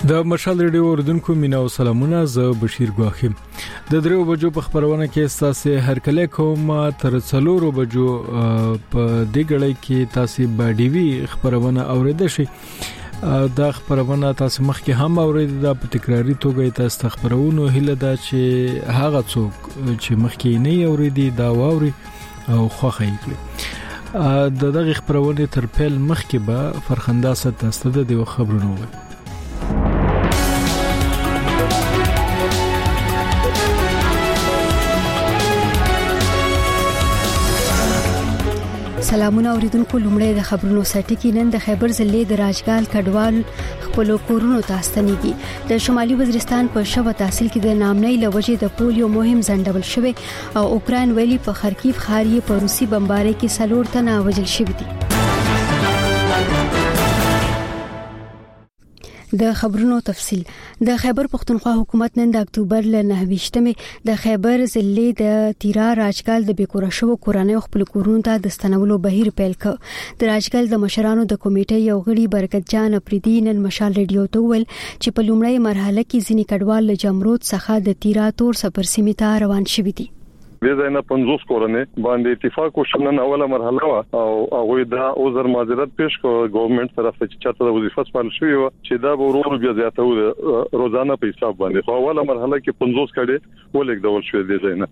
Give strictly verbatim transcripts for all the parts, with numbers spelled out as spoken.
د مشال ریډیو اوردونکو مینا او سلامونه، زه بشیر ګواخیم. د دریو بجو په خبرونه کې تاسو هر کله کوم تر څلورو بجو په دې غړې کې تاسو به ډي وی خبرونه اوریدئ شئ. دا خبرونه تاسو مخکې هم اوریدل، د په تکراری توګه تاسو خبرونه هله دا چې هغه څوک چې مخکې نه اوریدي دا واوري او خوخه یې کړي. د دغه خبرونه تر پیل مخکې به فرخنده ست تاسو د دې خبرونه وي. سلامونه اوریدونکو، لومړی د خبرونو سرټکی نن د خیبر ضلع د راجګال کډوال خپل کورونو ته ستنېږي. د شمالي وزیرستان په شوه تحصیل کې د نامنۍ لوجې د پولیو مهم ځنډول شوی او اوکران ویلي په خرکیف ښار یې په روسي بمبارۍ کې څلور تنه وژل شوي دي. د خبرونو تفصيل. د خیبر پختونخوا حکومت نن د اکتوبر ل نهه د خیبر ضلع د تیرا راجګال د بیکوره شو کورانه خپل کورونو ته د ستنولو بهیر پیل کړ. د راجګال د مشرانو د کمیټې یو غړي برکت جان اپریدي نن مشال ریډیو ته ویل چې په لومړی مرحله کې ځینی کډوال له جمرود څخه د تیرا تور سفر سیمه ته روان شوي دي. ویزه نه پنځوس کورنه باندې اتفاق وشنن اوله مرحله وا او هغه دا اوزر معذرت پیش کو ګورنمنت طرف ته چې چاته وظیفه سپارل شوی و چې دا به ورور بیا زیاتو روزانه په حساب باندې خو اوله مرحله کې پنځوس کړي ولګ ډول شوی دی ځای نه.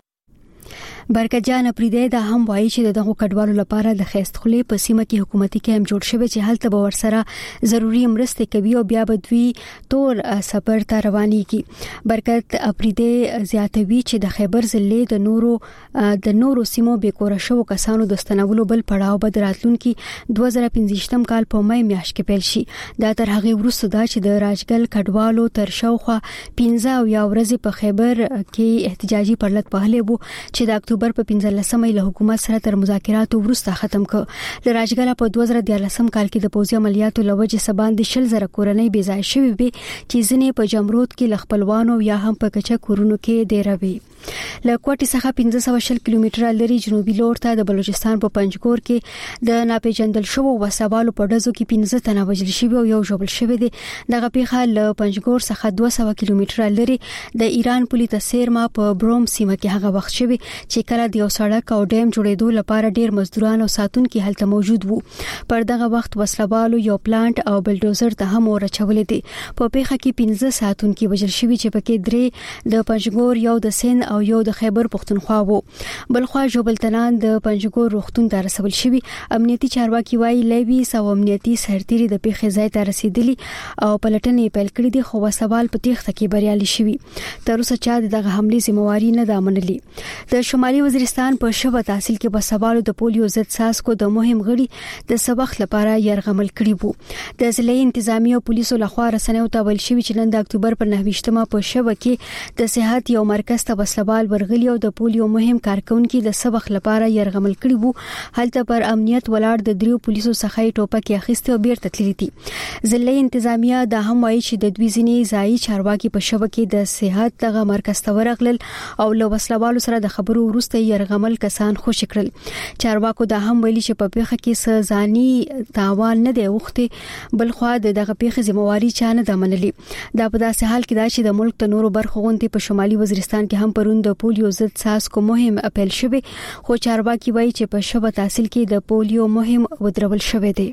برکت جان اپریدي دا هم وایي چې دغه کډوالو لپاره د خېستخلې په سیمه کې حکومتي کېم جوړ شوی چې هلته به ورسره ضروری مرسته کوي او بیا به دوی تور سفر ته روانيږي. برکت اپریدي زیاتوي چې د خیبر ضلع د نورو د نورو سیمو بیکوره شو کسانو د ستنولو بل پړاو به راتلونکي دوه زره پنځه کال په مې میاشت کې پیل شي. دا تر هغه وروسته دا چې د راجګل کډوالو تر شاوخوا پنځه او یا ورځې په خیبر کې احتجاجي پرلط پهلې وو چې د اکتوبر په پنځلسمه له حکومت سره تر مذاکراتو وروسته ختم کړ. د راجګل په دوه زره دیارلسم کال کې د پوځي عملیاتو لوجې سبان د شل زره کورنۍ بې ځای شوې وي چې ځنې په جمرود کې لخپلوانو یا هم په کچا کورونو کې ډیروي. له کوټې څخه پنځه سوه شل کیلومتره لري جنوبي لور ته د بلوچستان په پنجګور کې د ناپېژندل شو وسوالو په ډزو کې پنځه تنه وژل شوي او یو ژوبل شوی دی. دغه پیښه له پنجګور څخه دوه سوه کیلومتره لري د ایران پولي تسیرما په بروم سیمه کې هغه وخت شوی چې کله د یو سړک او ډیم جوړېدو لپاره ډیر مزدوران او ساتونکي هلته موجود وو. پر دغه وخت وسلوالو یو پلانټ او بلډوزر ته هم ورچولې دي. په پیښه کې پنځه ساتونکي وژل شوي چې پکې درې د پنجګور یو د سین او یو د خیبر پختونخوا وو. بلخوا جوبلتنان د پنجګور روغتون ته رسول شوي. امنیتي چارواکي وايي لوي سو امنیتي سرتيري د پیښې ځای ته رسیدلی او پلټنې پیل کړې دي خو وسوال په تیښته کې بریالي شوي. تر اوسه چا دغه حمله ذمہواری نه ده منلې. د شمالي وزیرستان په شوه تحصیل کې بسوالو د پولیو ضد ساسکو د مهم غړي د سبق لپاره يرغمل کړي وو. د ضلعي انتظامی او پولیسو لخوا رسنیو ته ویل شوی چې نن د اکتوبر پر نهه په شوه کې د صحت یو مرکز ته بسوال ورغلی او د پولیو مهم کارکونکو د سبق لپاره يرغمل کړي وو. هلته پر امنیت ولاړ د دریو پولیسو څخه ټوپک اخیسته او بیرته تللی دي. ضلعي انتظامیه د هم وایي چې د دوی ځینې ځایي چارواکي په شوه کې د صحت دغه مرکز ته ورغلل او له وسلوالو سره د خبرو وروسته يرغمل کسان خوش کړل. چارواکو د هم ویلي چې په پیښه کې سزاني تاوان نه دی وخته بلخوا دغه پیښه ذمہواری چانه د منلې. دا په داسې حال کې دا چې د ملک ته نورو برخو غونډې په شمالي وزیرستان کې هم پرون د پولیو ضد ساسکو مهم اپیل شوی خو چارواکي وایي چې په شوه تحصیل کې د پولیو مهم ودرول شوی دی.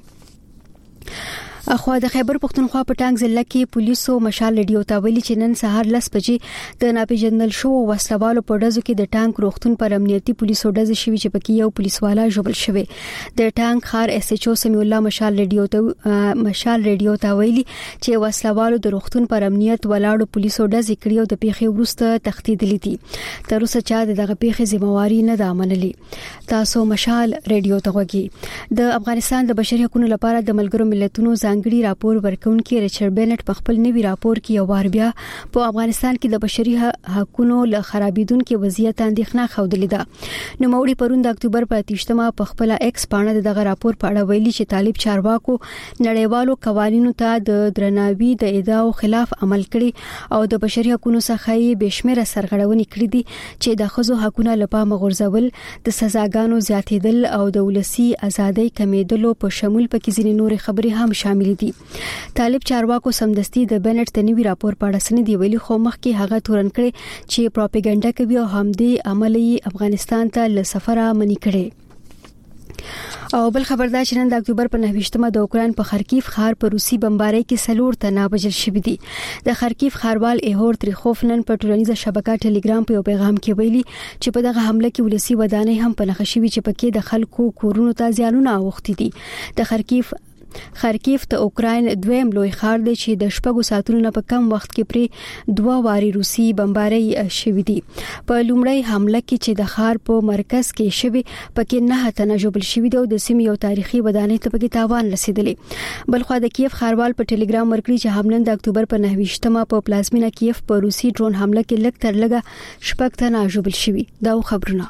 اخو د خیبر پختونخوا په ټانګ ضلع کې پولیسو مشال ریډیو ته ویلي چې نن سهار لس بجې د ناپېژندل شو وسلوالو په ډزو کې د ټانک روغتون پر امنیتي پولیسو ډز شوی چې پکې یو پولیسوالا ژوبل شوی. د ټانک خار اس ایچ او سمیع الله مشال ریډیو ته مشال ریډیو ته ویلي چې وسلوالو د روغتون پر امنیت ولاړو پولیسو ډز کړي او د پیښې وروسته تختیدلې دي. تر اوسه چا دغه پیښې ذمہواری نه ده منلې. تاسو مشال ریډیو ته وګورئ. د افغانستان د بشري حقوقو لپاره د ملګرو ملتونو ځانګړي راپور ورکونکي ریچارډ بینټ په خپل نوي راپور کې یو وار بیا په افغانستان کې د بشري حقوقو له خرابېدونکو وضعیت اندېښنه خوده ده. نو موري پرون د اکتوبر په اتیشتمه په خپل ایکس باندې دغه راپور په اړه ویلي چې طالب چارواکو نړیوالو قوانینو ته د درناوي د ادعاو خلاف عمل کړي او د بشري حقوقو څخه یې بشمیره سرغړونې کړې دي چې د ښځو حقوقو لپاره مغرضول، د سزاګانو زیاتېدل او د ولسی ازادۍ کمیدلو په شمول پکې ځینې نور خبرې هم شامل شامل دي. طالب چارواکو سمدستي د بنټ د نوي راپور په اړه سندې ویلي خو مخکې هغه تورن کړي چې پروپاګاندا کوي او همدې عملي افغانستان ته له سفره منی کړي. او بل خبردار چې نن د اکتوبر په نهه د اوکران په خرکیف ښار په روسي بمبارۍ کې سلور تنه وژل شوي دي. د خرکیف ښاروال ایهور تریخوف نن په ټولنیزه شبکه ټلګرام په یو پیغام کې ویلي چې په دغه حمله کې ولسی ودانۍ هم په نښه شوي چې پکې د خلکو کورونو ته زیانونه اوښتي دي. د خرکیف خرکیف د اوکران دویم لوی ښار دی چې د شپږو ساعتونو نه په کم وخت کې پرې دوه واري روسي بمبارۍ شوې دي. په لومړی حمله کې چې د ښار په مرکز کې شوی پکې نه تنه جوړ شوی دی او د سیمې یو تاریخي ودانۍ ته پکې تاوان رسیدلی. بلخو د کیف ښاروال په ټلګرام ورکړي چې همنن د اکتوبر په نهه په پلازمینه کیف په روسي ډرون حمله کې لږ تر لږه شپږ تنه جوړ شوی. دا خبرونه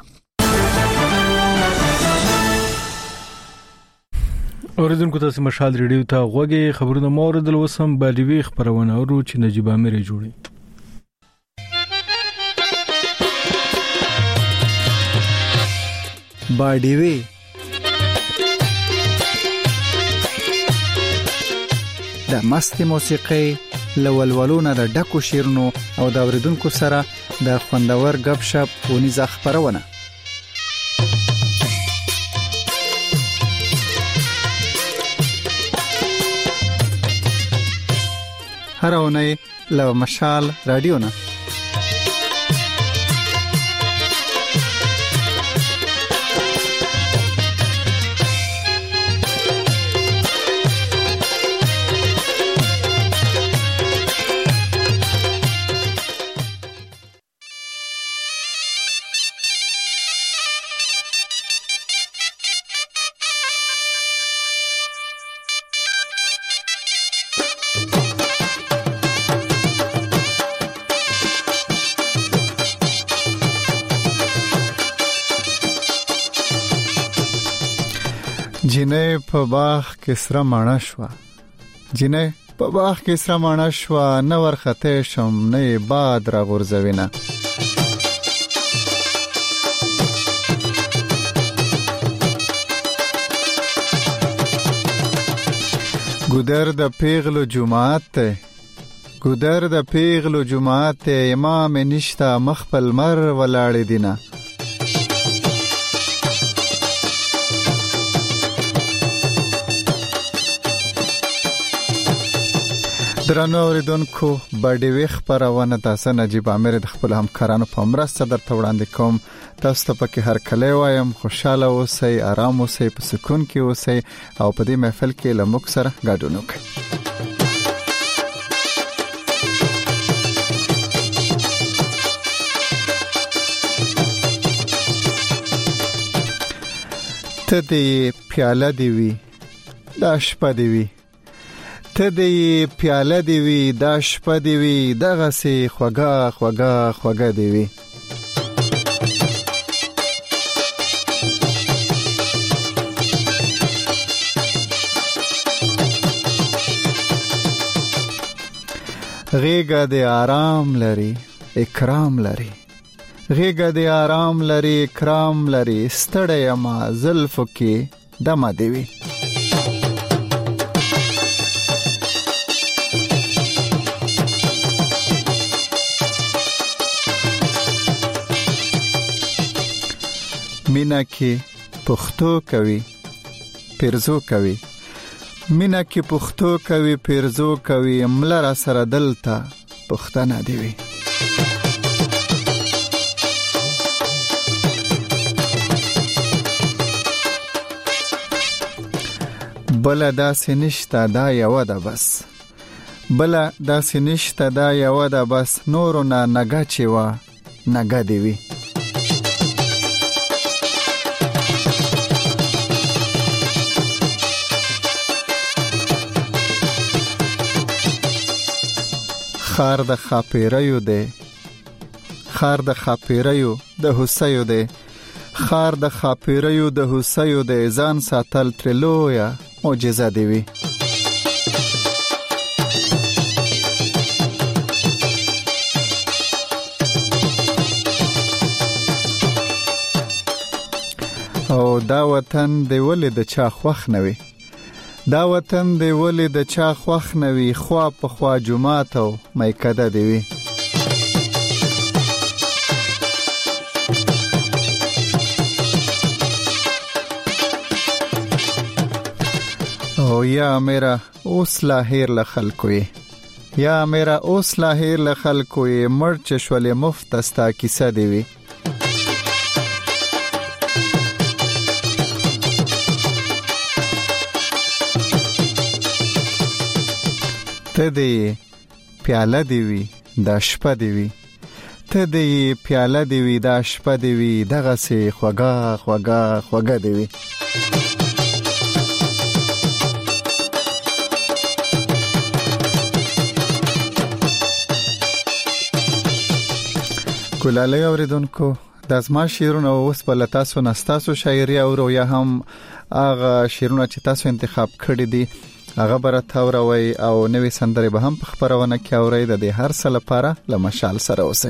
اوریدونکو تاسو مشال ریډیو ته غوږی خبرونه موردل وسم باډوي خبرونه ورو چې نجيب امیر جوړي. باډوي د مست موسیقي لولولونه د ډکو شیرونو او د اوریدونکو سره د خوندور غب شپ ونیزه خبرونه. هر اونۍ له مشال رادیو نه جنې په باغ کې سره ماڼه شو جنې په باغ کې سره ماڼه شو نه ورخته شم نه باد را غورځوینه ګودر د پیغلو جماعت ته ګودر د پیغلو جماعت ته امام نشتا مخبل مر ولاړ دینه درنو اوریدونکو باډوي خبرونه تاسو نجيب امیر د خپل همکارانو په مرسته درته وړاندې کوم. تاسو ته پکې هر کله وایم خوشاله اوسئ، آرام اوسئ، په سکون کې اوسئ او په دې محفل کې له موږ سره ګډون وکړئ. ته دې پیاله دی وی دا شپه دی وی ته دې پیاله دی وی دا شپه دی وی دغه سي خوګه خوګه خوګه دی وی غیګه دې آرام لري اکرام لري غیګه دې آرام لري اکرام لري ستړی ما زلفو کې دمه دی وی مینا کې پښتو کوي پیرزو کوي مینا کې پښتو کوي پیرزو کوي ملر سره دلته پښتنه دی وی بل داسې نشته دا یو ده بس بل داسې نشته دا یو ده بس نورو نه نګه چې وا نګه دی وی خار د خاپیریو دی خار د خاپیریو د حسیو دی خار د خاپیریو د حسیو دی ځان ساتل ترلویا معجزه دی وی او دا وطن دی ولې د چا خوښ نه وي دا وطن دی ولې د چا خوښ نوي خوا په خوا جماعت او میکده دی وي او یا میرا اوس لا هیر ل خلکوي یا میرا اوس لا هیر ل خلکوي مرچ شولې مفت استا کیسه دی وي ته دی پیاله دی وی دا شپه دی وی ته دی پیاله دی وی دا شپه دی وی دغه سي خوګه خوګه خوګه دی وی ګلالي اوریدونکو د ازما شیرونه اوس په لتاسو نستاسو شاعري او یا هم هغه شیرونه چې تاسو انتخاب کړی دي هغه برته اوروي او نوې سندري به هم په خبرونه کې اوري د هر څه لپاره لمشال سره اوسه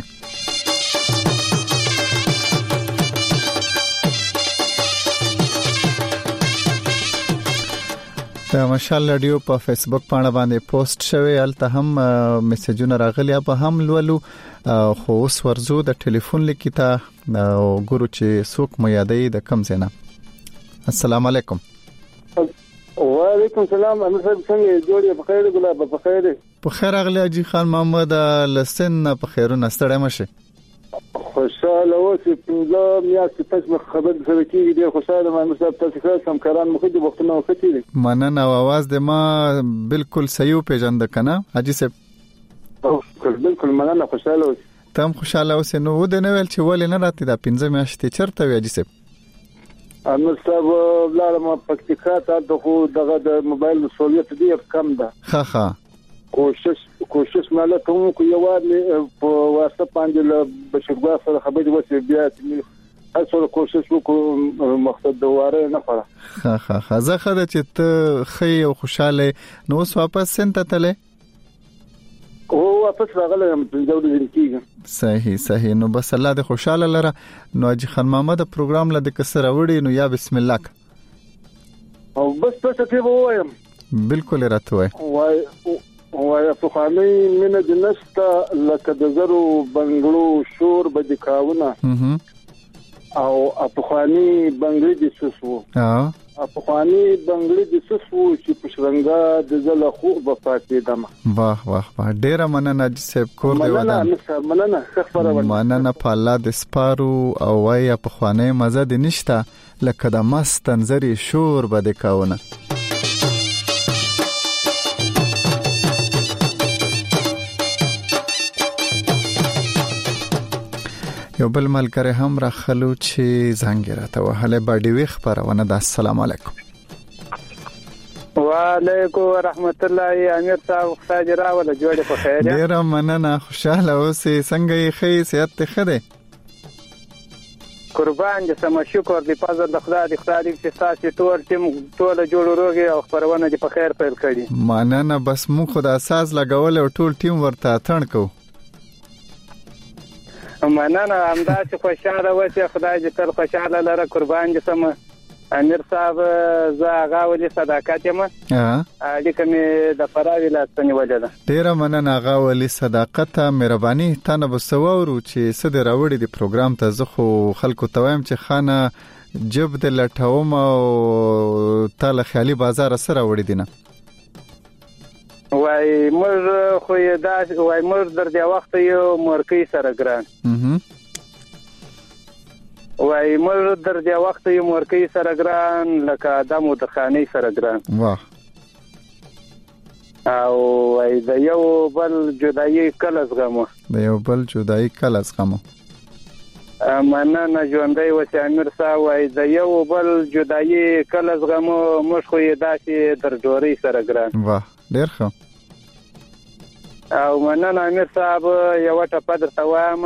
د مشال رادیو په فیسبوک باندې باندې پوسټ شوی الته هم میسجونه راغلي په هم لولو خو اوس ورزو د ټلیفون لیکتا او ګورو چې څوک مو یادې د کم زینا السلام علیکم وعلیکم السلام امیر صاحب څنګه جوړې په خیر ګلاب په خیر په خیر اغلی اجي خان محمد لسن په خیرونه ستړی مشه خوشاله اوسې په میاشت تاسو خبر سره کېږي ډیر خوشاله ما امیر صاحب تاسو سره سم کاران مخ دي وختونه وختي مننه او आवाज د ما بالکل صحیح پیژند کنه اجي صاحب بالکل مننه خوشاله اوسې تم خوشاله اوسې نو و د نوول چې ولې نه راته د پنځه میاشتې چرته وی اجي صاحب امیر صاحب لارم پکتیکا ته دغه د موبایل مسؤلیت دی کم ده ها ها کوشش کوشش ماله کوم کو یو په واسطه باندې له بشرګا سره خبرې وسی بیا چې هڅه کوشش وکړو مقصد دواره نه پره ها ها زه خدای چې ته خې او خوشاله نو واپس سنت تله او واپس راغله د جوړې کیږي صحیح صحیح نو بس الله دې خوشاله لره نو اجي خان محمد پروګرام لده کسر وړي نو یا بسم الله او بس څه ته وایم بالکل راته وای وای وای په خاني مینه د نشته لکه د زرو بنگلو شور بدکاونه او په خاني بنگلې د سوسو ها په خاني بنگلې د سوسو چې پښرنګا د زله خو په پاتې دمه واه واه واه ډیر مننه صاحب کور دی ودان مننه خبره مننه په الله د سپارو او وای په خانه مزه د نشته لکه د مست انځري شور بدکاونه یو بل ملګری هم راخلو چې زنګ راته وهله باډي وی خبرونه د السلام علیکم وعلیکم ورحمت الله امیر صاحب خدای راوله جوړه په خیر ډیر مننه خوشاله اوسې څنګه یې خې صحت ته خده قربان دې سم شکر دې پازه د خدای دې خدای دې چې تاسو ټول ټیم ټول جوړ وروږي او خبرونه دې په خیر پیل کړي مننه بس مو خدای اساس لګول او ټول ټیم ورته تړ کو مننه همدا چې خوشاله وته خدای دې تل خوشاله لره قربان دې سم امیر صاحب زه هغه ولې صداقت یم ها الیکه می د فراوی لاستنی وجده ډیر مننه هغه ولې صداقت مهرباني تنه بسوورو چې سده راوړي د پروګرام ته زه خو خلکو تویم چې خانه جب د لټوم او تل خیالي بازار سره وړي دینه وای مر خو دا وای مر در دی وخت یو مرکی سره ګران وای مر در دی وخت یو مرکی سره ګران لکه دمو د خاني سره ګران واه او وای د یو بل جدای کلس غمو د یو بل جدای کلس غمو مننه ژوندۍ وسی امیر صاحب وای د یو بل جدای کلس غمو مش خو داسې در جوړی سره ګران واه ډیر ښه او مننه امیر صاحب یو ټپ درته وایم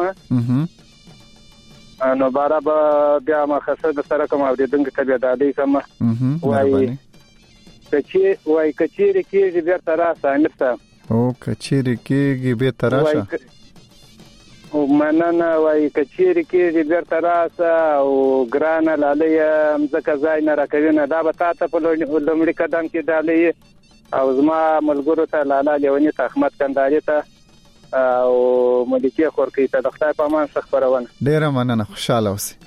نو بارا بیا ما خسر سره کوم او د دنګ کبه دادی کوم وای کچې وای کچېری کېږي بیا تراسه امیر صاحب او کچېری کېږي بیا تراسه مننه وای کچيري کې د بیرته راسه او ګرانه لاله مزکه ځای نه راکوي نه دا به تاسو په لومړي قدم کې دالې او زما ملګرو ته لاله لیونی ته احمد کنداري ته او ملکي خورکی ته د خدای په امان څخه خبرونه ډیره مننه خوشاله اوسئ.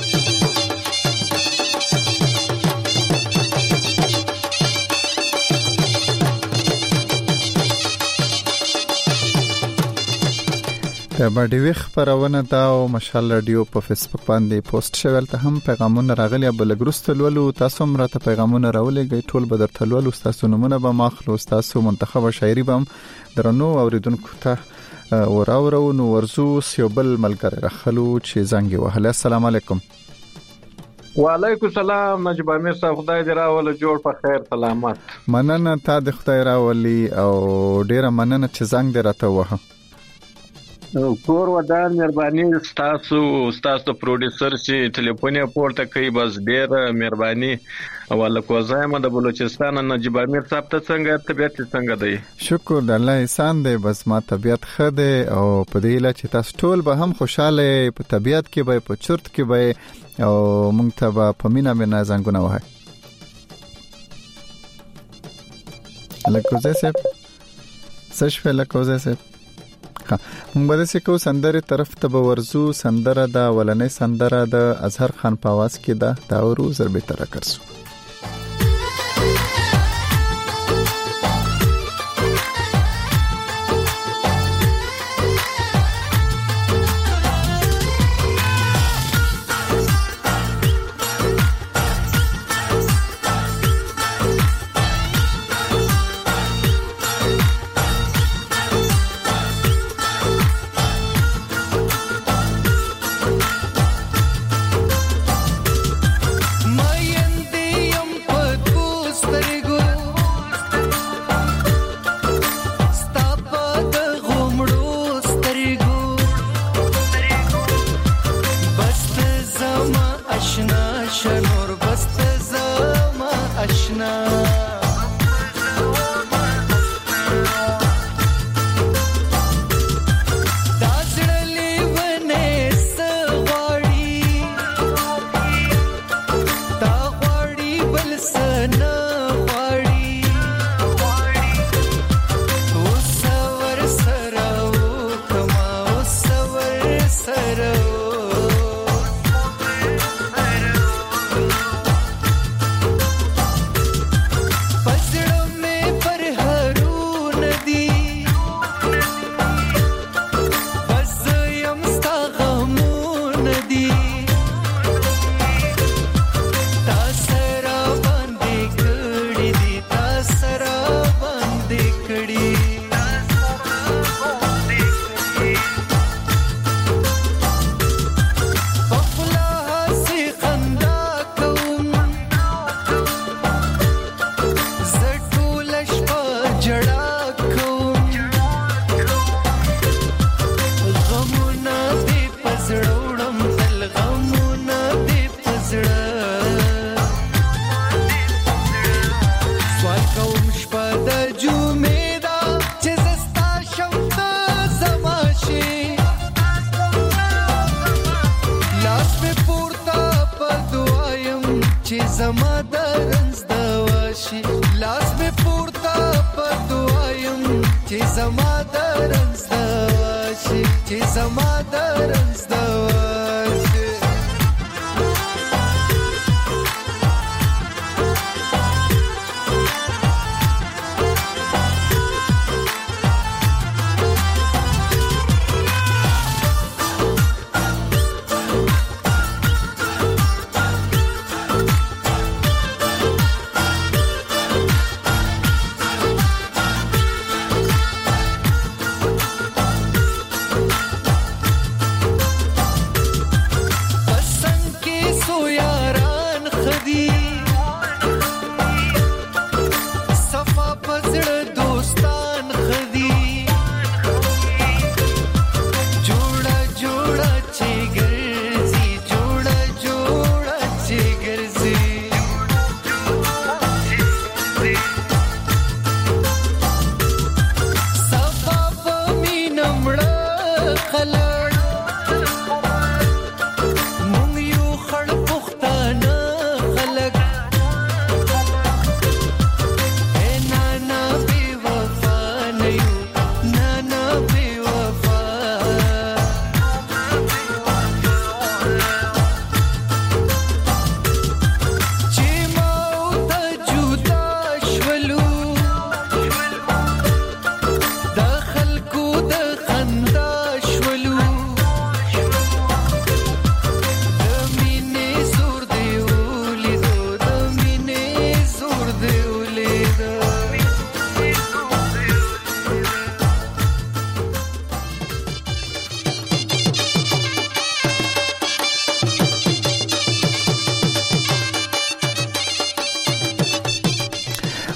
د باډي خبرونه دا او مشال رادیو په فیسبوک باندې پوسټ شول ته هم پیغامونه راغلي بلګرست لولو تاسو هم راته پیغامونه راولېږئ ټول به درته لولو تاسو نمونه به ماخلو تاسو منتخب شاعري به درنو اوریدونکو ته وراورو نو ورزو سیوبل ملګری راخلو چې زنګ وهله. السلام علیکم. وعلیکم السلام نجيب امیر صاحب خدای دې راول جوړ په خیر سلامت. مننه تا د خدای راولي او ډیره مننه چې زنګ دې راته وه. کور ودان مهرباني تاسو تاسو پروډوسر چې ټلیفون پورته کوي بس ډیر مهرباني اوله کوزایم د بلوچستان نجيب امیر صاحب ته څنګه طبيعت څنګه دی؟ شکر د الله احسان دی بس ما طبيعت خده او په دې لاره چې تاسو ټول به هم خوشاله په طبيعت کې به په چرت کې به او مونږ ته به په مینا مینا زنګونه وای. لکوزه سپ سش په لکوزه سپ مونږ به د سکو سندره طرف ته به ورزو. سندره دا ولنې سندره د اظهر خان په आवाज کې دا دا ورو زر به تر کرسو.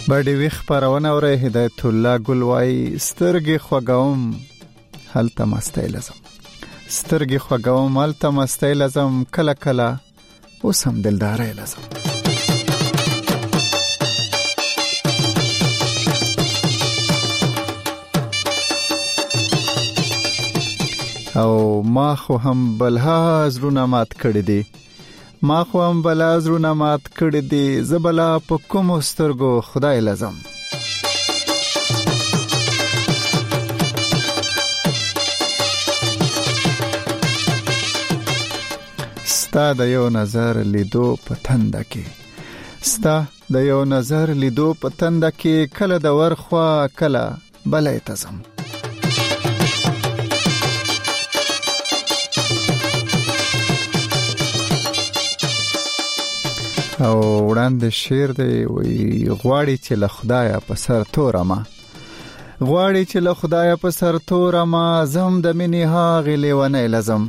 باډي ویخ پرونه اوره هدایت الله ګلوای سترګې خوګوم هلته مستای لازم سترګې خوګوم هلته مستای لازم کله کله اوسم دلدارای لازم او ما خو هم بلها زرونه مات کړی دی ما خو هم بلا زرونه مات کړی دی زبلا په کوم سترګو خدای لازم ستا د یو نظر لیدو پتند کې ستا د یو نظر لیدو پتند کې کله د ورخوا کله بلې تزم او وړاندې شعر دی وی غواړي چې له خدایا په سر تورما غواړي چې له خدایا په سر تورما زم د منی ها غلیونه لازم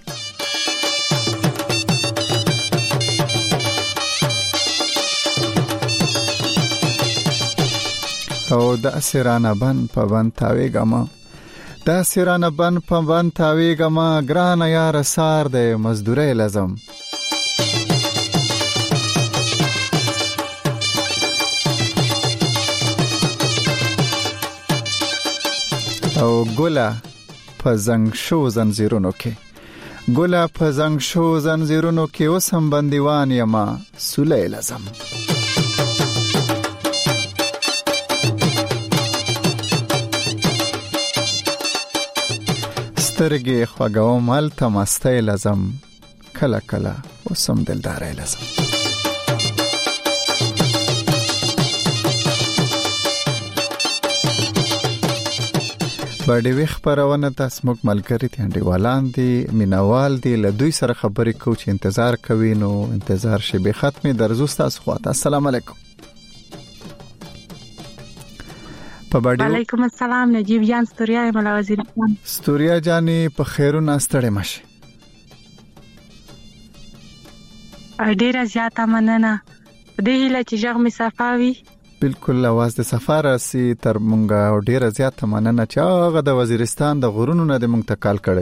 او د اسرانه بن په بن تاویګما د اسرانه بن په بن تاویګما ګران یار سار د مزدوري لازم او ګولا په زنګ شو زنجیرونو کې ګولا په زنګ شو زنجیرونو کې وسم بندیوان یما سولې لازم سترګې خوګوم هلته مستای لازم کله کله وسم دلدارای لازم باډي ویخ پرونه تاسو موږ ملګری دي انډیوالان دي مینوال دي له دوی سره خبرې کو چې انتظار کوي نو انتظار شي به ختمه درزو تاسو خواته السلام علیکم په باډي وعلیکم السلام نجیب جان ستوریا مولا وزیر خان ستوریا جانې په خیرونه ستړي مشه ډیره زیاته مننه د دې هله چې ژغ می صفاوي بالکل आवाज د سفر سي تر مونږه ډیره زیاته مننه چې هغه د وزیرستان د غرونو نه د مونږ ته کال کړي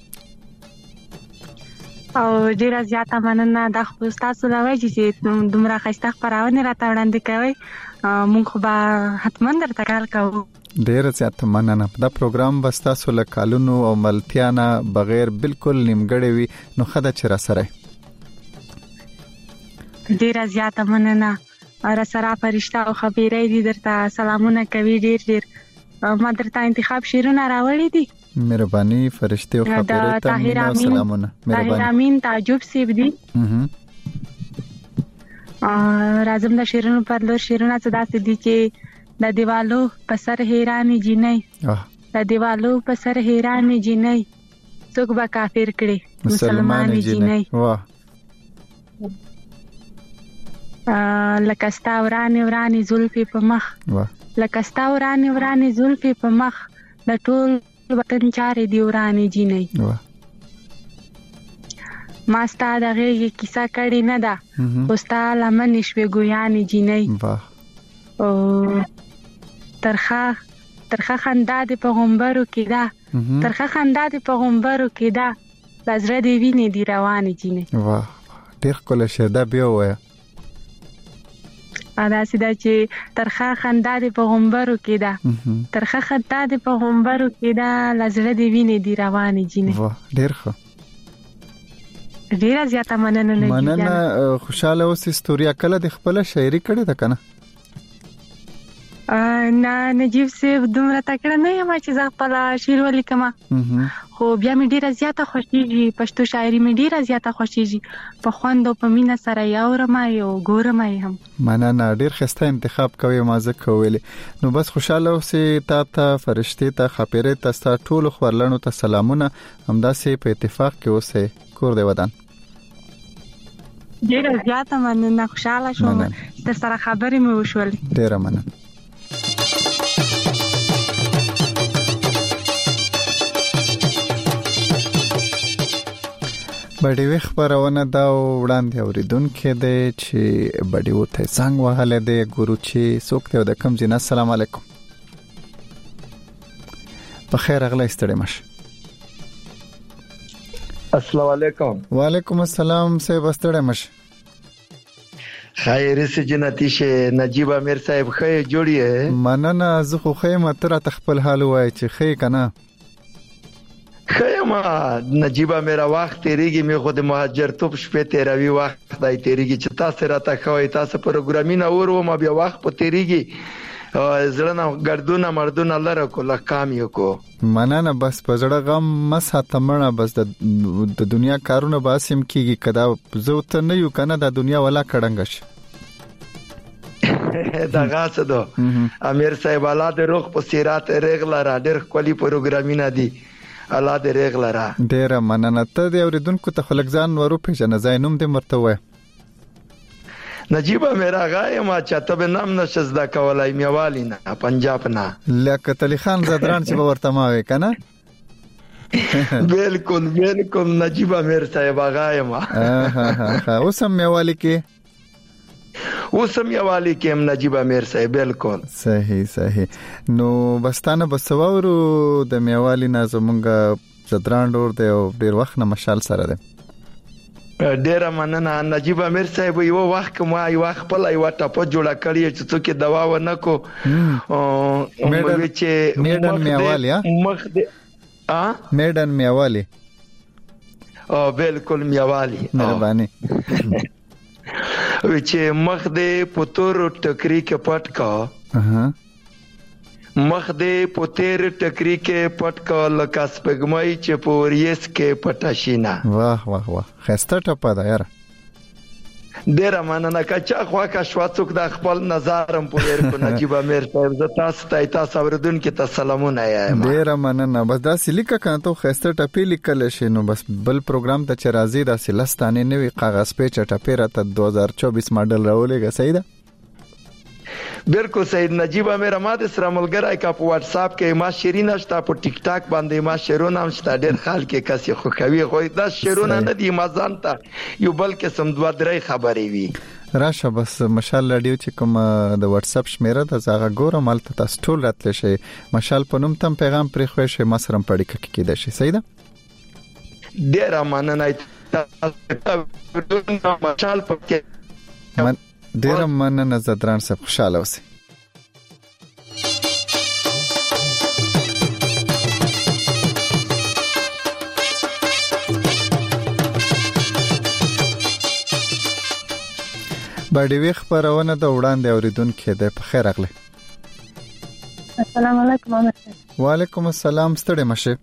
او ډیره زیاته مننه د خپل تاسو لوي چې دومره خسته خبرونه راته وړاندې کوي مونږ خو به حتما درته کال کوو ډیره زیاته مننه دا پروګرام بس تاسو له کالونو او ملتیانا بغیر بالکل نیمګړی وي نو خدای چې را سره ډیره زیاته مننه را سره فرشتہ او خبيري دي درته سلامونه کوي ډیر ډیر ما درته انتخاب شیرونه راوړي دي مهرباني فرشتي او خبيري ته سلامونه مهرباني امين تعجب سیب دي راځم د شیرونو پر لور شیرونه څه داسې دي چې د دیوالو په سر حیرانې جنې د دیوالو په سر حیرانې جنې څوک به کافر کړي مسلمانې جنې واه لکه ستا ورانې ورانې زلفې په مخ لکه ستا ورانې ورانې زلفې په مخ د ټول وطن چارې دی ورانې جینې ما ستا د غېږې کیسه کړې نه ده خو ستا لمنې شوې ګویانې جینې او ترخه ترخه خندا دې په غومبرو کې ده ترخه خندا دې په غومبرو کې ده د زړه دې وینې دي روانې جینې واه ډېر ښکلی شعر دا بیا ووایه دا سیده چې ترخه خندا دې په غومبرو کې ده ترخه خندا دې په غومبرو کې ده لزړه دې وینې دي روانې جینې واه ډېر ښه ډېره زیاته مننه نه مننه خوشاله اوسې ستوریا کله د خپل شاعري کړې ده کنه نه نجیب صاحب دومره تکړه نه یم چې زه خپل شعر ولیکم خو بیا مې ډیره زیاته خوښیږي پښتو شاعري مې ډیره زیاته خوښیږي په خوند او په مینه سره یو رمای او ګورم هم مننه ډیر ښه انتخاب کوي مازه کوي نو بس خوشاله اوسې تا ته فرشتي ته خپيره ته ټول خبرلنو ته سلامونه همداسې په اتفاق کې اوسې کور دی ودان ډیره زیاته مننه خوشاله شوم در سره خبرې مې وشولې ډیره مننه بډیوي خبرونه دا وړاندې اوریدونکو دی چې بډیو ته څنګه وهاله دی ګورو چې څوک ته د کم جنا. السلام علیکم. په خیر اغلی ستړي مش. السلام علیکم. وعلیکم السلام صاحب ستړي مش. خیر سي جنتی شه نجیب امیر صاحب خې جوړی مننه زه خو خې متره تخپل حال وای چې خې کنه خیمه نجیب امیر وخت تیریږي می خو د مهاجر توپ شپه تیروي وخت دای تیریږي چې تاسو راته خوي تاسو پروګرامینه ورو ما بیا وخت په تیریږي زړه ګردونه مردونه لره کوله کام یو کو مننه بس په زړه غم مسه تمنه بس د دنیا کارونه باسم کیږي کدا زه ته نه یو کنه د دنیا ولا کډنګش دا غاڅه دو امیر صاحب الله د روح په سیرات رغلا را ډېر کولی پروګرامینه دي الله دې رغلا را ډېر مننه ته د اوریدونکو ته خلک ځان ورو پیژنه زاینوم دې مرتوه نجیب امیر غای ما چاته به نام نشز دا کولای میوالی نه پنجاب نه لکه تلی خان زدران چې ورته ما وې کنه بالکل بالکل نجیب امیر صاحب غای ما ها ها اوسم میوالی کې اوسم میوالی کې هم نجیب امیر صاحب بالکل صحیح صحیح. نو بستانه بسوورو د میوالی نه زمونږ زدران ډور دی او ډیر وخت نه مشال سره دی. ډیر مننه نجیب امیر صاحب یو وخت ما یو خپل یو ټاپه جوړه کړی چې څوک دوا و نه کو میډن میډن میوالی مخ دې ا میډن میوالی او بالکل میوالی مهرباني چې مخ دې پتور ټکری کې پټ کا اها مخ دې پتیر ټکری کې پټ کا لکه سپګمای چې پوریس کې پټاشینا. واه واه واه خسته ټپه ده یار. ډیر مننه کچا خوا کا شوا څوک د خپل نظرم پویر کو نجیب امیر صاحب ز تاسو ته تاسو اوردونکو ته سلامونه یم. ډیر مننه بس دا سلیکه کانته خسته ټپی لیکل شي نو بس بل پروګرام ته چرازی دا سلستانه نوی کاغذ په چټپی راته دو هزار چوبیس ماډل راولېګا صحیح ده. بالکل سید نجیب امیر ما د سره ملګری کا په واتس اپ کې ما شیرین شتا په ټیک ټاک باندې ما شیرونه شتا ډیر خال کې کسي خو خوي خو دا شیرونه نه دی ما ځانته یو بلکې سم دوه درې خبرې وي راشه بس مشال رادیو چې کوم د واتس اپ شمیره د زاغه ګوره مال ته تاسو ټول راتل شي مشال په نوم تم پیغام پرې خو شي ما سره پړی کې کېده شي صحیح ده. ډیر مننه مشال په من ډیر مننه زدران صاحب خوشاله اوسئ. بډیوي خبرونه د وړاندې اوریدونکو د په خیر اغله. السلام علیکم. وعلیکم السلام ستړي مشه.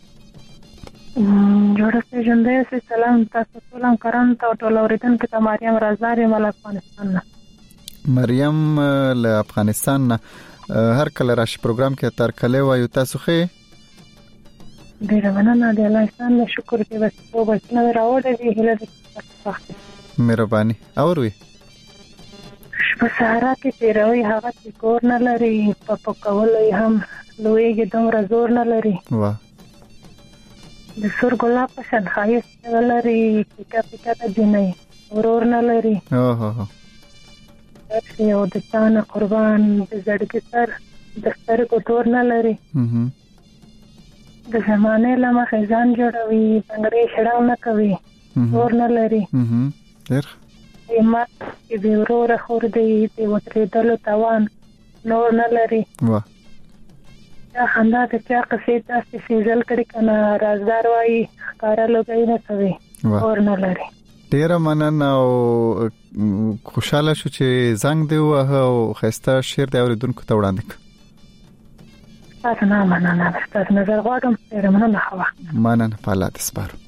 جوړه ژوندې سي سلام تاسو ټول کران ته ټول اوریدونکو ته مریم رازداري مل افغانستان نه. مریم له افغانستان نه هر کله راش پروګرام کې تر کله وایو تاسو خې ډیر مننه د الله ستاسو شکر دې بس په بچنه راوړې دې هله دې مهرباني اوروي په سهارا کې تیروي هغه چې کور نه لري په پکولې هم لویږي دومره زور نه لري. واه د سور ګلاب په شان خایست لري پیکا پیکا ته جنې ورور نه لري. اوه اوه یو د تانه قربان د زړګي سر د سترګو تور نه لري. د زمانه لمه خزان جوړوي څنګه شړاو نه کوي ور نه لري. ډېر ما چې د ورور خور دی د وترېدلو توان نور نه لري. واه دا خندا د چا قصې تاسو سیزل کړي کنه رازدار وایي ښکارا لوګي نه کوي ور نه لري. ډیر مننه او خوشاله شو چې زنګ دی او خسته شیر دی اوریدونکو ته وړاندې ک. تاسو نه مننه تاسو نظر غواړم ډیر مننه خوا مننه په الله دې سپارو.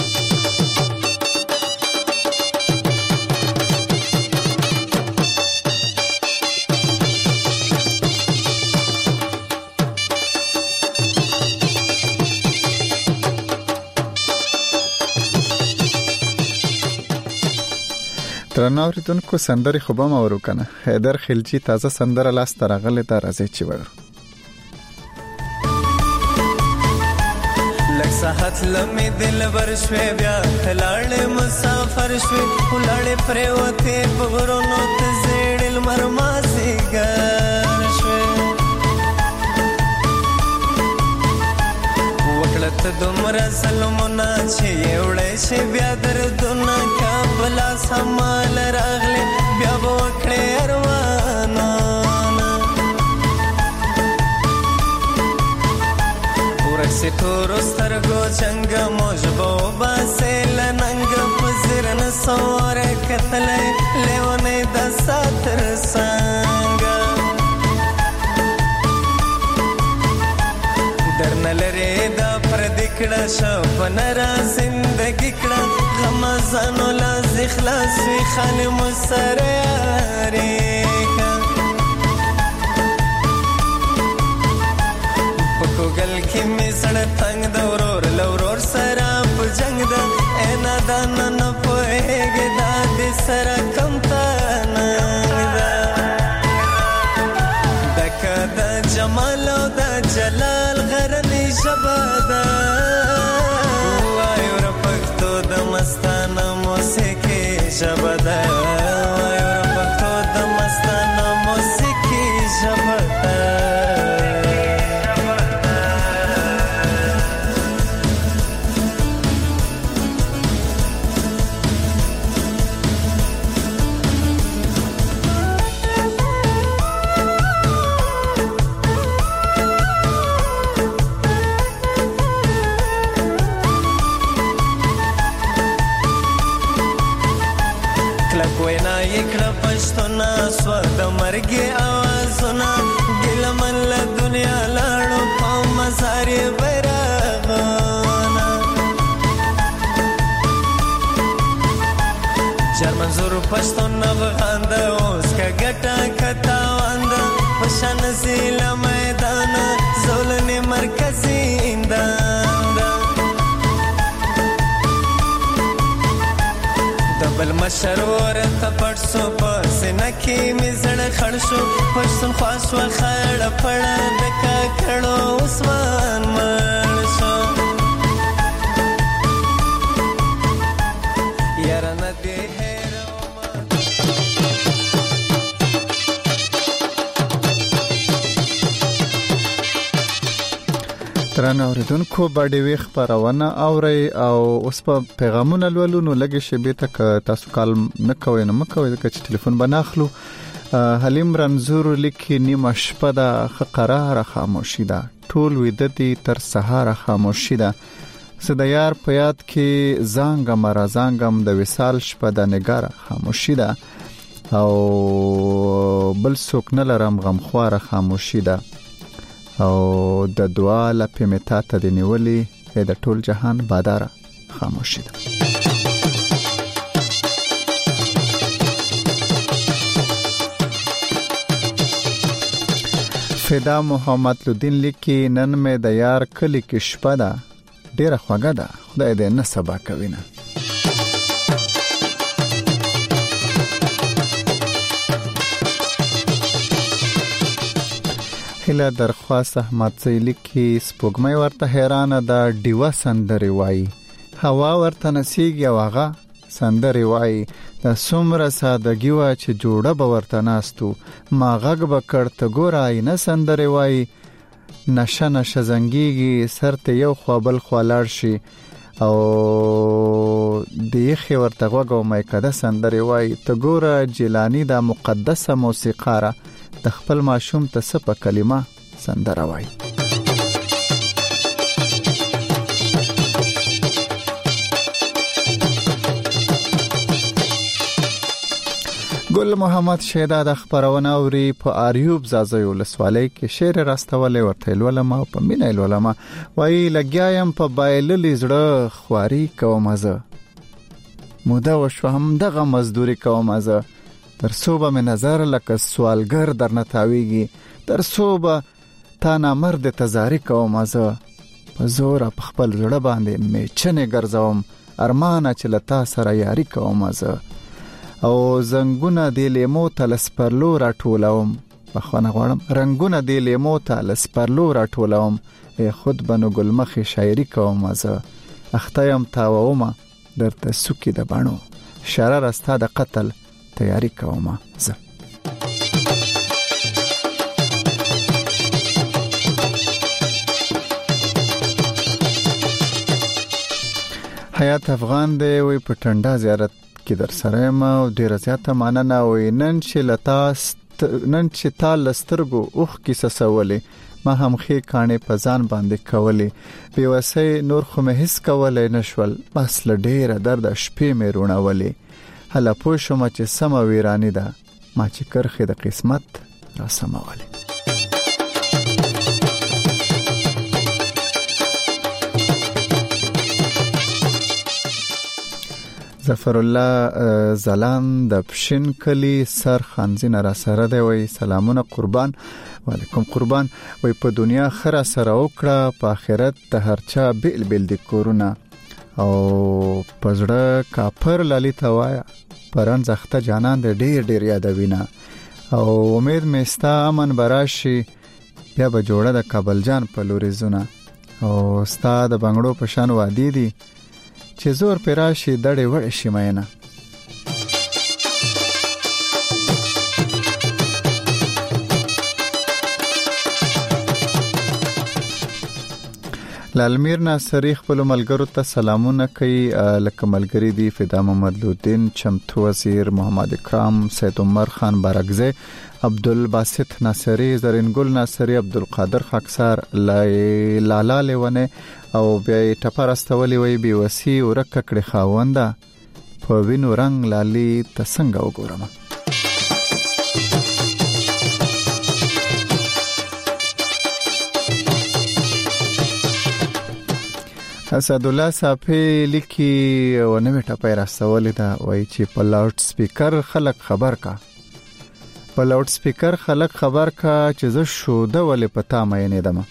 ترناوریدونکو سندري خوبه ما ورو کنه حیدر خلجی تازه سندره لاس ترغله ته راځي چې وګورو. صحت لمه دل ورشوي بیا تلاړ مسافر شوي ولړ پروته پغرونو ته زړل مرمازي ګر شوي وکړت دومره سلمونه چې وړې شي بیا دردونه کابل سمال راغله بیا وکړې ارمانه ورسې تور سترګو څنګه موجبو باسل ننګ پزرن سور کتلې لیونه د ساتر څنګه درنلره د پر دکړه شو پنرا زندګی کړه غمزانو لاز اخلاص وی خان مسره ګل کې می سړ تنگ د ورور لورور سره په جنگ د انا دان نه پوهېګ د دې سره کم تا نه دک د جمال او د جلال غرنی شبدا وای ور پختو د مستانه موسیقي شبدا وای ور پختو د مستانه موسیقي شبدا پښتون سو د مرګي आवाजونه ګلمن له دنیا لاړو په مزار بیرغونه چر منظور پښتون افغان د اوس کا ګټه کتا وند پشن زیل میدان زولنی مرکزی اندان بل مشرور ته پړسو پس نکی مزړ خړشو پښتون خاصو خړ پړ د کا کړو اسمان مرشو یار نه دی ترانه اوریدونکو باندې وی خبرونه اوري او اوس په پیغامونه لولونو لګي شبي تک تاسو کال نه کوي نه مکوي چې ټلیفون بناخلو حلیم رنزور لیکي نیمه شپه د قرار خاموشي ده ټول ویدتي تر سهار خاموشي ده سديار په یاد کې زنګ مر زنګم د وصال شپه د نګار خاموشي ده او بل څوک نه لرم غم خواره خاموشي ده او د دعا لپاره متا ته د نیولې د ټول جهان بادار خاموشي ده فدا محمد لودین لیکي نن مې د یار کلی کې شپه ده ډیره خوږه ده خدای دې نه سبا کوي نه هله درخواست احمد زیلی کې سپوږمۍ ورته حیرانه ده ډیوا سندري وای هوا ورته نسیږي او هغه سندري وای د څومره سادهګي وا چې جوړه به ورته ناستو ما غږ به کړته ګورای نه سندري وای نشه نشه زنګيږي سرته یو خوابل خلاړ شي او دیخه ورته غوګو مې کده سندري وای ته ګوره جیلانی د مقدسه موسیقاره د خپل ماشوم ته څه په کلمه سندره وای ګل محمد شهدا د خبرونه اوري په اریوب زازوی ولسوالۍ کې شعر راستولې ورته ولما په مینه ولما وای لګیایم په بایللې زړه خواري کومزه موده وشو هم دغه مزدوري کومزه در صوبه می نظر لکه سوالګر در نتاویږي در صوبه تا نامرد تزاری کوم ازه په زور په خپل زړه باندې می چنه ګرځوم ارمانه چې لتا سره یاري کوم ازه او زنګونه د لیمو تلس پرلو را ټولوم په خونه غړم رنگونه د لیمو تلس پرلو را ټولوم خود بنو ګلمخ شاعری کوم زه اختیم تاوومه درته سوکی د بڼو شرر استا د قتل تیاری کوم زه. حیات افغان دی وی په ټنډا زیارت کې در سره ما او ډیر زیاته مننه وی نن چې لتا نن چې تا لسترګو اوخ کې سسولې ما هم خې کانه پزان باندې کولې بیوسې نور خو مې هیڅ کولې نشول بس لډېره درد شپې مې رونولې هله پوه شوم چې سم ویرانی ده ما چې کرخې د قسمت را سمولې. ظفر الله زلان د پښین کلی سر خانزین را سره دی وی سلامونه قربان. وعلیکم قربان. وی په دنیا خره سره وکړه په آخرت د هرچا بیل بیل د کورونا او پزړه کافر لالی توایا پران زخته جانان د ډیر ډیر یادوینا او امید مېستا امن براشي بیا به جوړه د کابل جان په لوري زونه او استاد بنگړو په شان وادي دي چې زور پراشي دړې وړې شي مینه. لالمیر ناصری خپل ملګرو ته سلامونه کوي لکه ملګری دی فدا محمد لودین چمتو وزیر محمد اکرام سید عمر خان بارگزه عبدالباسط ناصری زرین ګل ناصری عبدالقادر خاکسار لالا لیونه او بیا ټپر استولی وی بي وسی ورک کړي خاونده په وینو رنگ لالي تسنګ وګورم. اسد الله صافي لیکي او نوې ټپه راستولې ده وایي چې په لاوډ سپیکر خلک خبر کا په لاوډ سپیکر خلک خبر کا چې زه شو د ولې پتا مې نه دم.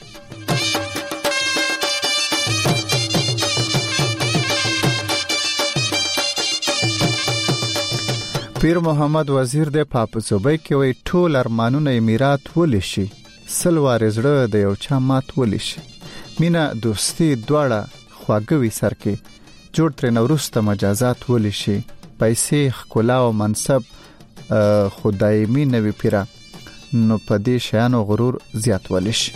پیر محمد وزیر د پاپ صوبې کې وایي ټول ارمانونه میراث ولې شي سلوار زړه د یو چا مات ولې شي مینا دوستي دواړه خواږوي سر کې جوړ تر نورسته مجازات ولې شي پیسې خکلا او منصب خدای می نوي پیرا نو پدې شانو غرور زیات ولې شي.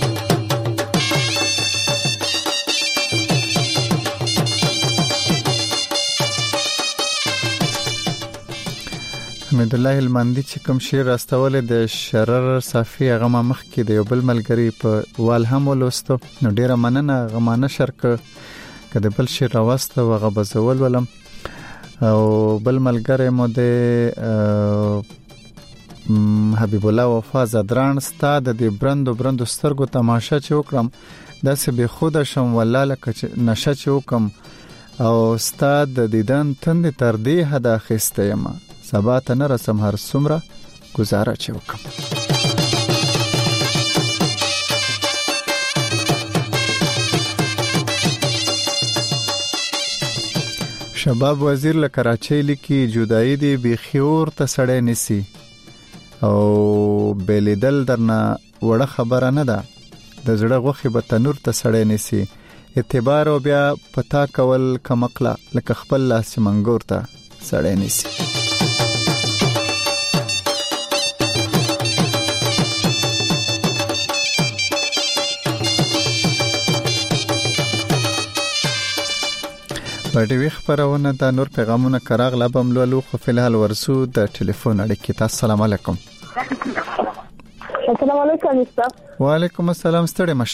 حمید الله المندی چې کوم شعر راستول د شرر صافي هغه مخ کې د یو بل ملګری په وال هم ولوستو نو ډیره مننه غمانه شرک کده بل شعر راوسته وغه بزول ولم او بل ملګری مو د حبیب الله وفا زدران ستاد د برندو برندو سترګو تماشا چې وکړم داسې به خود شم والله لکه نشه چې وکم او استاد د دیدن تند تر دې حدا خسته یم سبا ته نه رسم هر څومره گزاره چې وکم. شباب وزیر له کراچۍ لیکي جدایي دی بخیور ته سړی نسی او بلیدل درنه وړه خبره نه ده د زړه غوخي به تنور ته سړی نسی اعتبار او بیا پتا کول کمقله لکه خپل لاس منګور ته سړی نسی. په ټي وي خبرونه د نور پیغامونه کراغ لبم لولو خو فلحال ورسو د ټلیفون اړیکې. السلام علیکم. السلام علیکم استاد. وعلیکم السلام ستړي مش.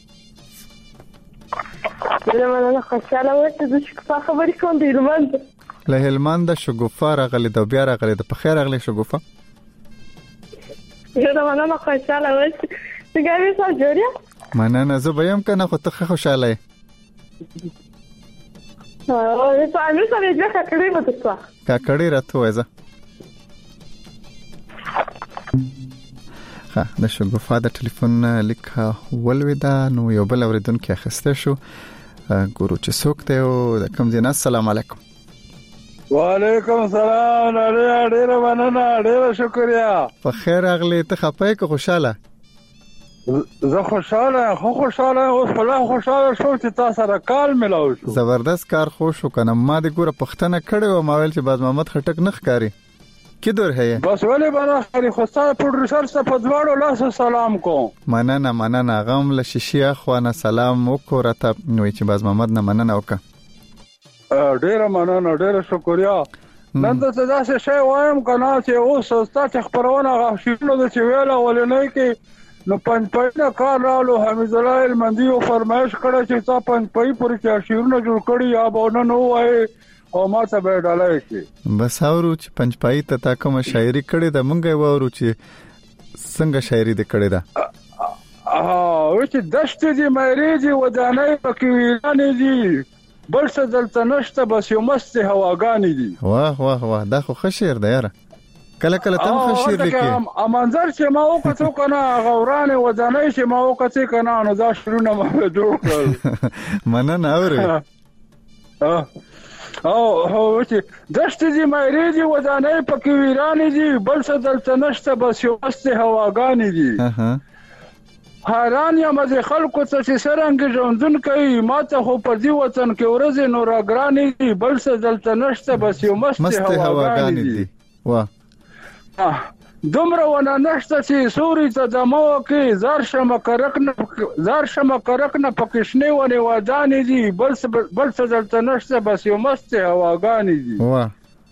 زمانه خوشاله وته د شګفا خبرې کوم دی هلمند. له هلمند شګفا راغلی د بیا راغلی د په خیر راغلی شګفا. زمانه خوشاله وته څنګه یې سره جوړه؟ مننه زه به يم کنه خو ته خوشاله یې. او په امیر سره یې ځکه کړی و تاسو کا کړی راته وایزه ها د شګوفا د ټلیفون لیک ولودا نو یو بل اوریدونکو اخسته شو ګورو چې څوک ته او د کوم دین. السلام علیکم. وعلیکم السلام. ډېر مننه ډېر شکریا. په خیر اغلی ته خپای که خوشاله زه خوشاله خو خوشاله اوس خلا خوشاله شو چې تاسو سره کال ملاو شو. زبردست کار خو شو کنه. ما د ګوره پښتنه کړې و ما ویل چې باز محمد خټک نخ کاری کیدور ہے بس ولی بنا خری خوستا پروډوسر ته په دواړو لاسو سلام کوم. مننه مننه غم له شیشیا خوانه سلام وکړه ته نو چې باز محمد نه مننه وکړه. ډیره مننه ډیره شکریا. نن ته تاسو شی وایم کنه چې اوس تاسو خبرونه غوښتنه د چې ویلا ولنه کې نو پنځ پاینه کار رالو حمید الله المندي او فرمایش کړه چې تا پنځ پای پورې چې شیرونه جوړ کړی یا به نو وای او ما ته به ډالای شي. بس اورو چې پنځ پای ته تا کوم شاعري کړې ده مونږه وورو چې څنګه شاعري دې کړې ده. اه و چې دشت دې مېری دې ودانې پکې ویرانې دي بل څه دلته نشته بس یو مست هواګانې دي. واه واه واه دا خو ښه شعر دی یاره. کله کله تم ښه شعر لیکي. ا منظر چې ما وکړو کنه غورانه ودانې چې ما وکړې کنه نو دا شروع ما جوړ کړ. مننه اوري. اه او هو چې دشت دې مېری دې ودانې پکې ویرانې دي بل څه دلته نشته بس یو مست هواګانې دي. اها حیران یم د خلکو ته چې څرنګه ژوندون کوي ماته خو په دې وطن کې ورځې نو راګرانې دي بل څه دلته نشته بس یو مست هواګانې دي. واه دومره ونه نشته چې سوري ته دمو کې زار شمه کرک نه زار شمه کرک نه پکښنی ونه ودانې دي بل څه بل څه دلته نشته بس یو مست هواګانې دي. واه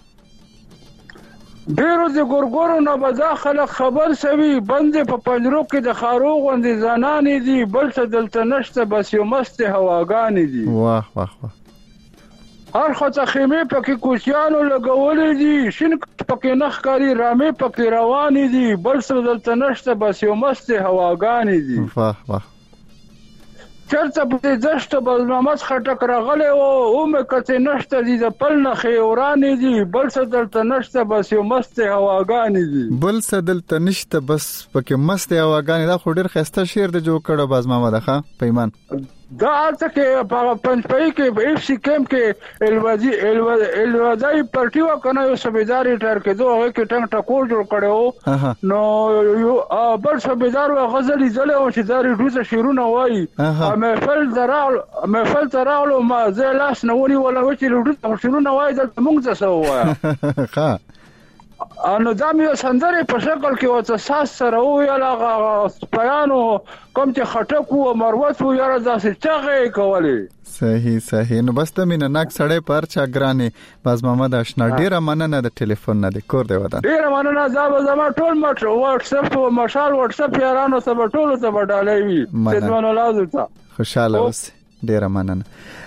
ډیرو د ګورګورو نه به دا خلک خبر سوي بندې په پنجرو کې د خارو غوندې زنانې دي بل څه دلته نشته بس یو مست هواګانې دي. واه واه واه هر خطه خیمه پکې کوچیانو لګولې دي شین پکې نخکاری رامې پکې روانې دي بل څه دلته نشته بس یو مست هواګانې دي. واه واه چرته په دشت بل محمد خټک راغله او اومه کته نشته دي د پل نه خیورانې دي بل څه دلته نشته بس یو مست هواګانې دي. بل څه دلته نشته بس پکې مست هواګانې دا خو ډیر خسته شعر د جوړ کړه باز محمد ښا پیمان. دا البته کې په پنځ پای کې په اف سی کیمپ کې الوادي الوادي پارټي وکنه یو سبیدار ټر کې دوه کې ټنګ ټکور جوړ کړو نو یو بل سبیدار غزل زله او چې داري روزه شیرونه وای محفل درال محفل درال ما زه لاس نه ونی ولا و چې روزه شیرونه وای د موږ څه وای ښه انو دا مې سندره په شکل کې وته ساس سره ویل سپیانو کوم چې خټک او مروت و یاره داسې چغې کولې. صحیح صحیح نو بس ته مینه ناک سړې پر چا ګرانې باز محمد آشنا ډیره مننه د ټلیفون نه د کور دی ودا ډیره مننه دا زما ټول مټ واتس اپ او مشال واتس اپ یارانو سره ټول ته وډالې وي چې ځوانو لازم تا خوشاله اوس ډیره مننه.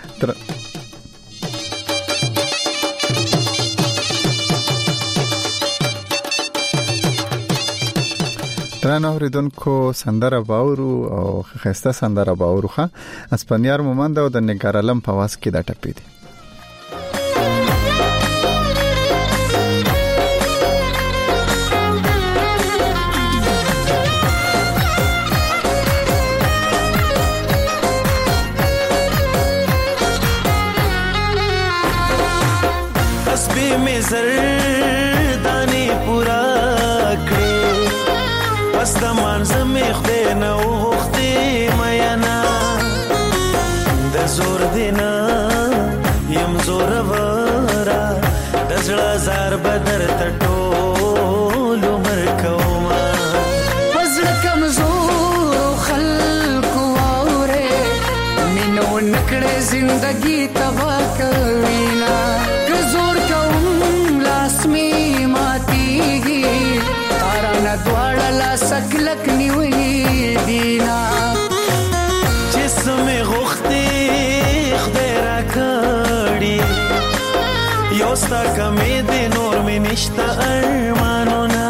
ترانه اوریدونکو سندره باورو او خسته سندره باورو ښه اسپانیار مومند او د نګارالم په واس کې دا ټپې دي. تسبیح می زردانی پورا پس د منځ می خدای نه وختي مینا د زور دینا یم زور ورا د زړه زار بدر تټول عمر کوما پزړه کمزور خلق وره مينو نکړه زندگی تبا کوینا کزور کوم لاس می ماتیږي تارانه دواړه لا سکلک نیوي دینا جسم غختي خدای را کړی یوستا کمې دي نور مې نشتا ارمانونه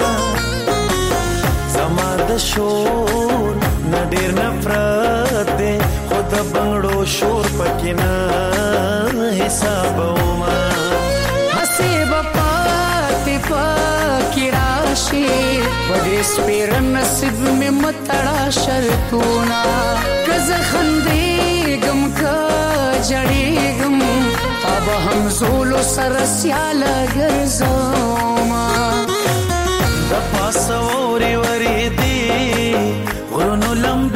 زما د شور نډیر نفرت دي خود بنگړو شور پکې نه حساب وما حساب پاتې پکې راشي وړي سپیر نصیب می متړه شرطونه کزه خندې غم کا جړې غم اب هم زول سر سیال ګرځوما د پاسوري ورې دي ورونو لم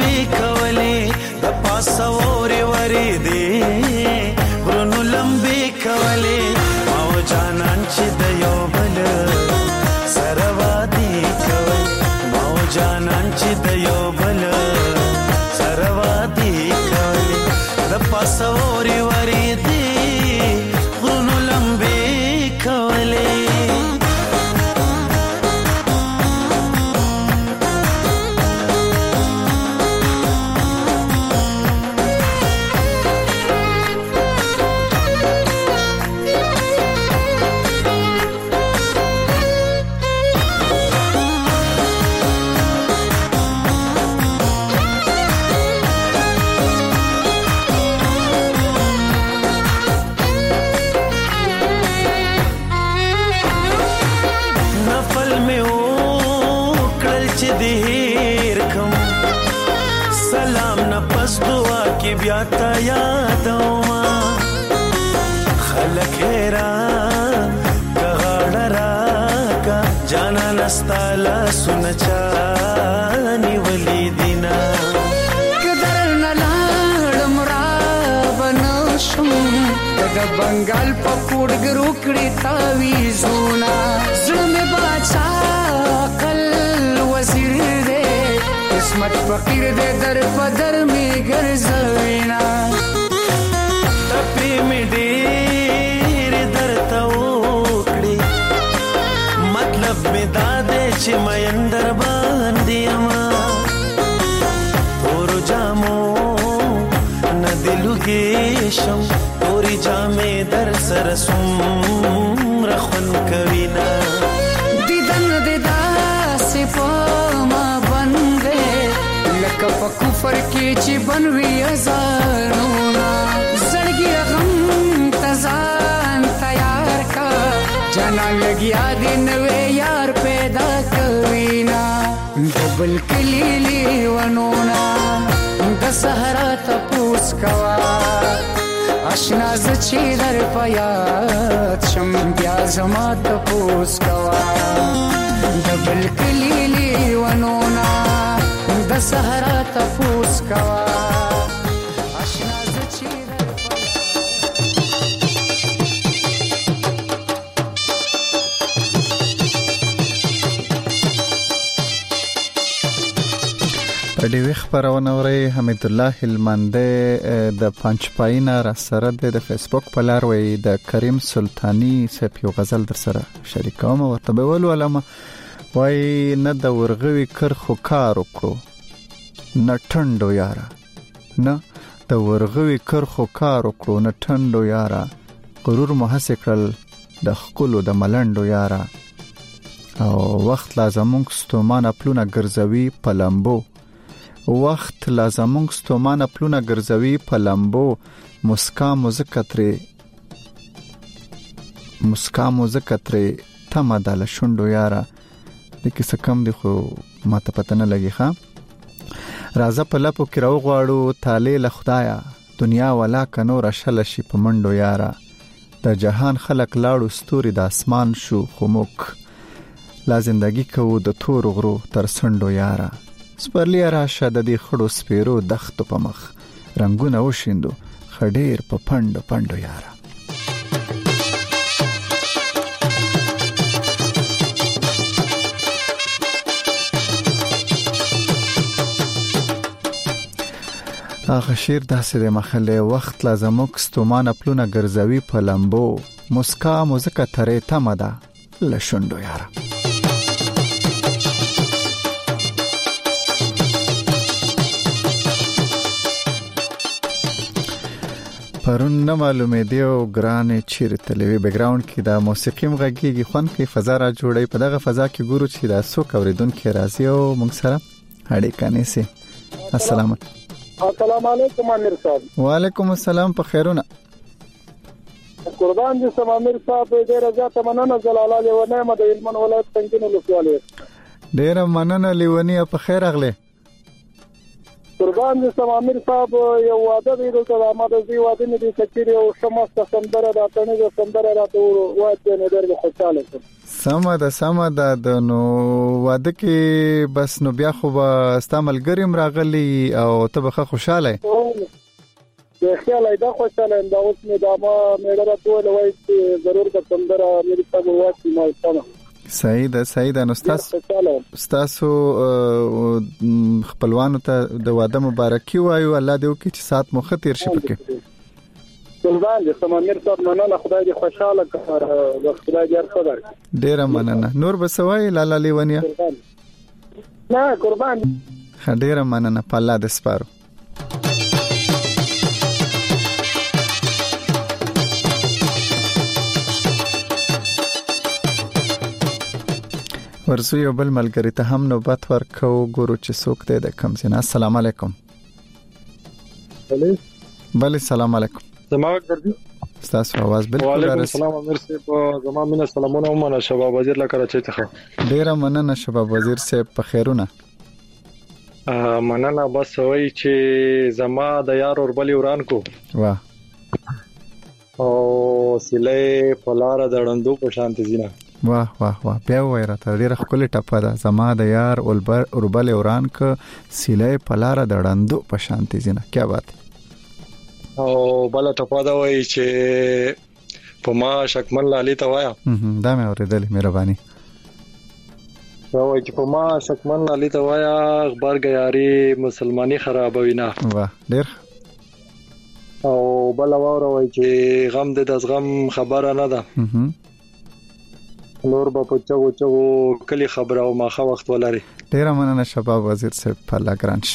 مې وکړل چې دې هېر کم سلام نه پس دعا کې بیا تا یادوما خلک حیران که غاړه راکا جانا نستا لاسونه چا نیولي دینا که در نه لاړم را به نه شم د بنګال په کوډګرو کړي تاویزونه زړه مې باچا عقل وزیر دی قسمت فقیر دی در په در مې ګرځوینا تپې مې ډېرې درته وکړې مطلب مې دا دی چې مین در باندې یما تورو جامو نه دې لوګې شم تورې جامې در سره څومره خوند کوي نه دیدن دې داسې په ما بندې لکه په کفر کې چې بنوي ازانونه زړګي غم ته ځان تیار کا جانا لګیا دې نوې یار پیدا کوي نه ډبل کلی لیونونه د صحرا تپوس کوا اشنا ز چې در پیات شم بیا زما تپوس کوا ډبل کلی لیونونه د صحرا تپوس کوا اشنا ز چې در پدې وخت خبرونه اوري حمید الله هلمندې د پنځپاینه را سره د فیسبوک په لار وي د کریم سلطانی سپیو غزل در سره شریکوم ورته به ول علامه وای نه د ورغوي کرخو کار وکړو نه ټندو یارا نه د ورغوي کرخو کار وکړو نه ټندو یارا غرور محس کړل د خپلو د ملندو یارا او وخت لازمونږ ستومانه پلونه ګرځوي په لمبو وخت لازمونږ ستومانه پلونه ګرځوي په لمبو مسکا مزکتري مسکا مزکتري تمه د لشوندو یارا د کیسه کم دی خو ماته پته نه لګي ښا راځه په لپو کې راو غواړو تاله له خدایا دنیا ولا کنو رشل شي په منډو یارا د جهان خلق لاړو ستوري د اسمان شو خموک لا زندگی کو د تور غرو تر سندو یارا سپرلی راشه د دې خړو سپیرو دختو په مخ رنگونه وشیندو خډیر په پندو پندو یارا اخ شیر داسې د مخله وخت لازموک ستومانه پلونه ګرځوي په لمبو مسکا موزیکا ترې تمدا لشوندو یارا پرون نه معلومه دی او ګرانې چیرې تلوي بیک گراوند کې دا موسیقي مغږیږي خون کې فضا را جوړي په دغه فضا کې ګورو چې دا سو کوریدونکو راځي او موږ سره اړیکه نيسي السلام السلام علیکم امیر صاحب وعلیکم السلام په خیرونه قربان دي سم امیر صاحب ډیر زیاته مننه جلال الله و نعمت د علم ولایت څنګه نو لوالي ډیر مننه لیونی په خیر اغله قربان دي سم امیر صاحب یو واده دی دلته د اماده زی واده نه دي کچيري او شمس سندره راتنه د سندره راته واده نه درګه خوشاله سما د سما د نو واده کې بس نو بیا خو استعمال ګریم راغلی او ته به خوشاله د خیال ایدا خوشاله دا اوس مې دا ما مې راته وای چې ضرور د سندره مې په واده ما استعمال صحیح ده صحیح ده نو تاسو خپلوانو ته د واده مبارکي وایو الله دې وکړي چې سات مو خطر شي پکې قربان دي سم امیر صاحب مننه خدای دې خوشاله کړه خدای دې ارخدار ډیر مننه نور بسوي لاله لیونیا نه قربان ډیر مننه په الله دې سپارو ورسو یو بل ملګری ته هم نوبت ورکو ګورو چې څوک دی د کم سینا السلام علیکم بله بله سلام علیکم سماوت ګرځي تاسو आवाज بالکل وعلیکم السلام امیر صاحب زما مینه سلامونه ومنه شباب وزیر لا کراچۍ څخه ډیر مننه شباب وزیر صاحب په خیرونه مننه بس وای چې زما د یار اور بلی وران کو واه او سله پلار د ړندو په شانت زینا واه واه واه بیا وایره ته ډیره خپل ټپه ده زما د یار اور بلی وران ک سله پلار د ړندو په شانت زینا کیا بات او بل ټپه دا وای چې په ما شکمن لالي ته وایا دا مې اوریدل مهرباني دا وای چې په ما شکمن لالي ته وایا اخبار غیاري مسلمانی خرابوي نه واه ډیر او بل وای چې غم د دزغم خبره نه ده نور په چغو چغو کلی خبره او ماخه وخت ولري ډیر مننه شباب وزیر صاحب په لاګرانش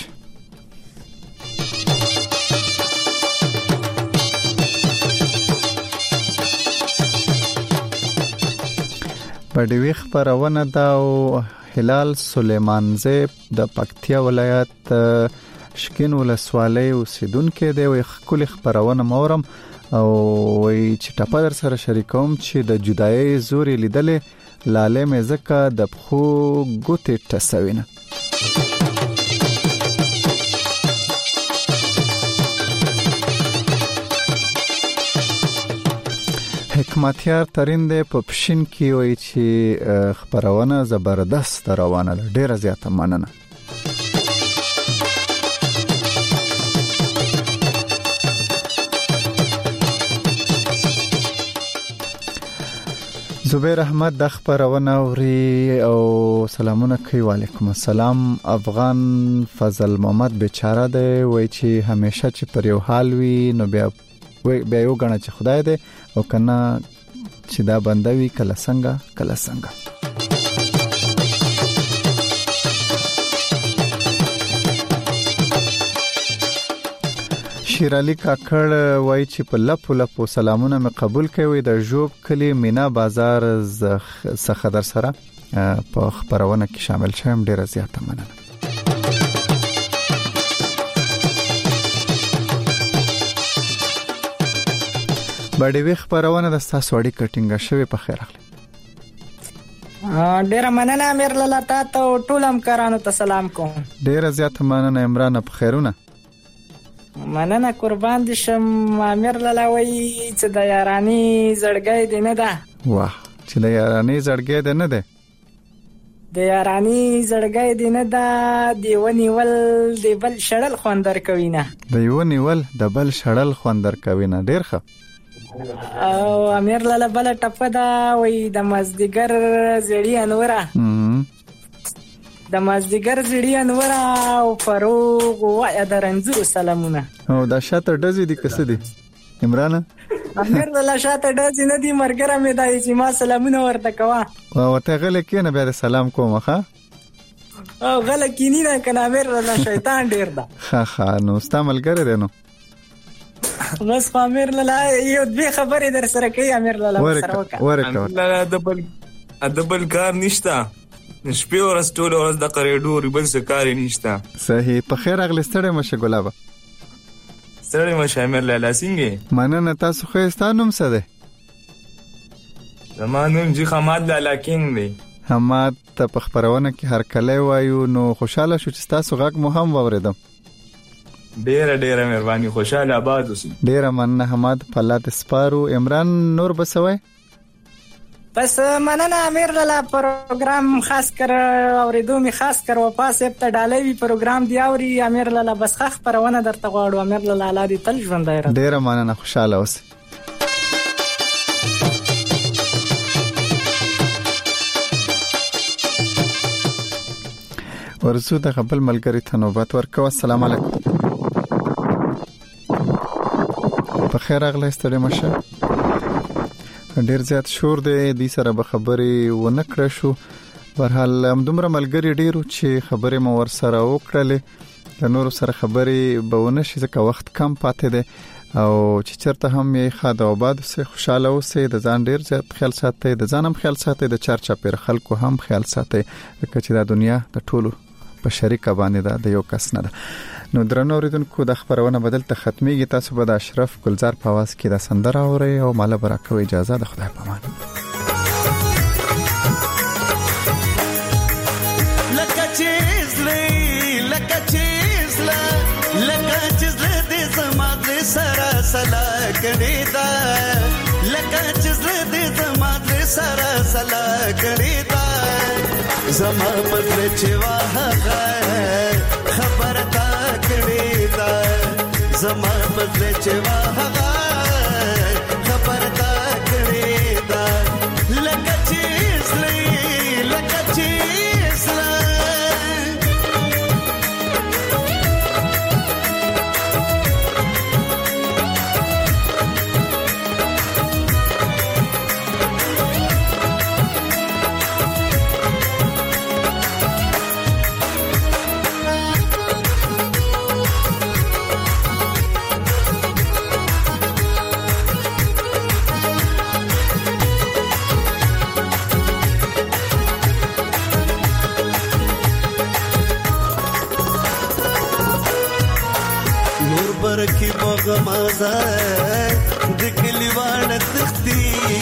بډوي خبرونه دا او هلال سليمانزه د پکتیا ولایت شکین ولسوالۍ اوسیدونکو دی وي خپل خبرونه مورم او وي چې ټاپه در سره شریکوم چې د جدایي زوري لیدلې لاله مې زکه د خو ګوتې ټسوینه حکمتیار ترنده په پښین کې وایي چې خبرونه زبردست روانه ده ډیره زیاته مننه زبیر احمد د خبرونه اوري او سلامونه کوي وعلیکم السلام افغان فضل محمد بیچاره دی وایي چې همیشه چې پر یو حال وي نو بیا وای بیا یو غنه چې خدای دې او کنه چې دا بندوي کله څنګه کله څنګه شیر علي کاکړ وای چې په لپو لپو سلامونه مې قبول کوي د جوب کلی مینا بازار څخه در سره په خبرونه کې شامل شوم ډیره زیاته مننه بډوي خبرونه د تاسو اړیکه کټینګه شوی په خیر اخلي ډیر مننه امیر لاله تاسو ټول همکارانو ته سلام کوم ډیر زیات مننه عمران په خیرونه مننه قربان دي شم امیر لاله وای چې د یارانی زړګي دی نه ده واه چې د یارانی زړګي دی نه ده د یارانی زړګي دی نه ده دیونی ول دی بل شړل خوندر کوي نه دیونی ول د بل شړل خوندر کوي نه ډیر ښه او امیر لاله بل ټپه دا وای د مزدګر زړی انوره د مزدګر زړی انوره او فروغ وای د رنځو سلامونه او دا شاته ډزې دي کس دي عمران امیر لاله شاته ډزې نه دي مرګره مې دای چې ما سلامونه ورته کوا او ته غل کې نه بیا سلام کوم ښا او غل کې نه کنه امیر لاله شیطان ډیر ده ها ها نو استعمالګر دی نو بس امیر لاله یو دې خبرې در سره کوي امیر لاله سره وکړه لاله دبل دبل کار نشتا شپې ورځ ټول ورځ د قریډور بل څه کار نشتا صحیح په خیر اغلی ستړی مشه ګلابه ستړی مشه امیر لاله څنګه مننه تاسو خو ستانوم څه ده زمانوم جی خماد لاله کینګ دی حماد ته په خبرونه کې هر کله وایو نو خوشاله شو چې تاسو غږ مو هم واوریدم ډیره ډیره مهرباني خوشاله آباد اوسئ ډیره مننه حماد پلات سپارو عمران نور بسوي بس مننه امیر لاله پروګرام خاص کر اوریدو می خاص کر و پاسه ته ډالوي پروګرام دی اوري امیر لاله بس خخ پرونه درته غواړو امیر لاله الله دې تل ژوند دی ډیره مننه خوشاله اوسئ ورسو د خپل ملګری ته نوبت ورکو السلام علیکم په خیر اغله ستړي مشه ډیر زیات شور دی د سره به خبرې ونه کړې شو برحال هم دومره ملګری ډیرو چې خبرې مو ور سره وکړلې د نور سره خبرې به ونه شي ځکه وخت کم پاتې دی او چې چرته هم یې خاده آباد سه خوشاله اوسئ د ځان ډیر زیات خیال ساتئ د ځان هم خیال ساتئ د چار چاپیر خلکو هم خیال ساتئ چې دا دنیا د ټولو په شریکه باندې دا د یو کس نه ده نو درنو اوریدونکو د خبرونه بدل ته ختميږي تاسو به د اشرف ګلزار په आवाज کې د سندره اوري او مال برکو اجازه د خدای په امان لکه چیزلې لکه چیزله لکه چیزله دې زما دې سره سلا کړې دا لکه چیزله دې زما دې سره سلا کړې دا زما بدل چې واه خبر تا کړې دا زما بدل چې واه خبر تا کړې دا لکه چیزلې لکه چیزله برکی بغمازه د کلیوان تختی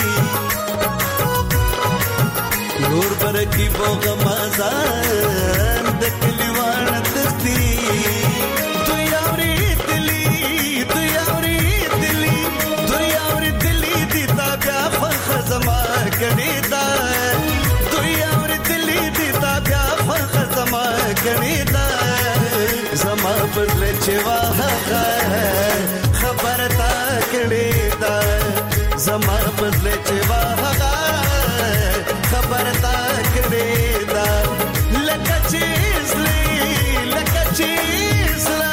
نور برکی بغمازه د کلیوان تختی تو یاوري دلی تو یاوري دلی تو یاوري دلی دی تا بیا فخ زما کړي دا تو یاوري دلی دی تا بیا فخ زما کړي دا زما بدل چې واه خبر تا کړې دا زما بدل چې واه خبر تا کړې دا لکه چیزلې لکه چیزله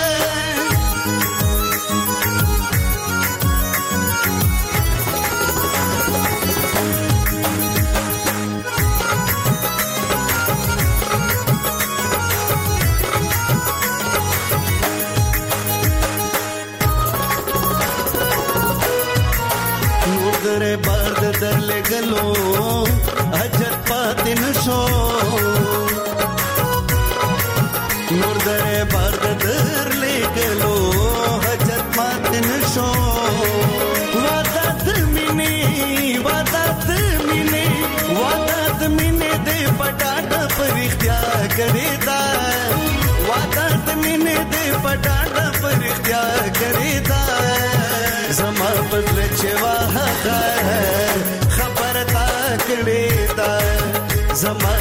دره بارد در لګلو حجت پاتې نشو نور دره بارد در لګلو حجت پاتې نشو وادت مینه وادت مینه وادت مینه دې پټاټ پر اختیا کړی دا وادت مینه دې پټاټ پر اختیا کړی دا زما بدل چې واه خبر تا کړې دا زما